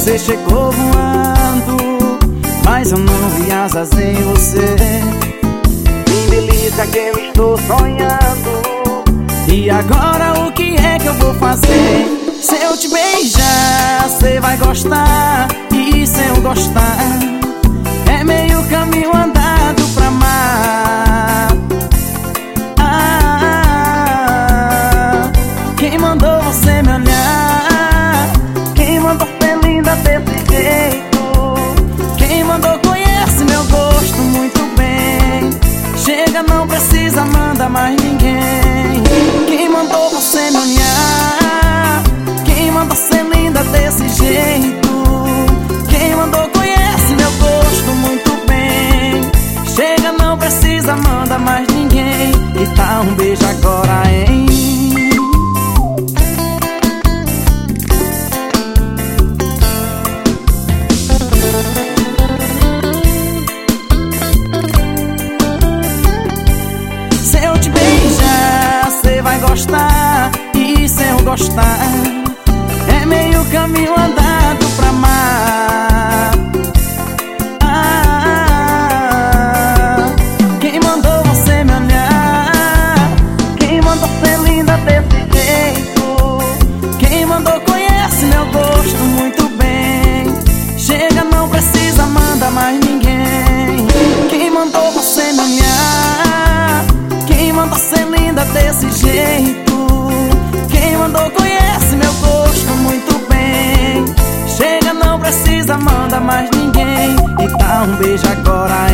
Você chegou voando, mas eu não vi asas em você. Que delícia que eu estou sonhando. E agora o que é que eu vou fazer? Se eu te beijar, você vai gostar. E se eu gostar, é meio caminho andado pra amar. Quem mandou você me olhar? Quem mandou ser linda desse jeito? Quem mandou conhece meu gosto muito bem. Chega, não precisa, manda mais ninguém. Quem mandou você me olhar? Quem mandou ser linda desse jeito? Quem mandou conhece meu gosto muito bem. Chega, não precisa, manda mais ninguém. E tá um beijo agora, hein? Se eu te beijar, você vai gostar. E se eu gostar, é meio caminho andado pra amar. Quem mandou você me olhar? Quem mandou ser linda desse jeito? Quem mandou conhece meu gosto muito bem. Chega, não precisa, manda mais ninguém. Quem mandou você me olhar? Quem mandou ser linda desse jeito? Quem mandou conhece meu gosto muito bem. Chega, não precisa, manda mais ninguém. E tá um beijo agora,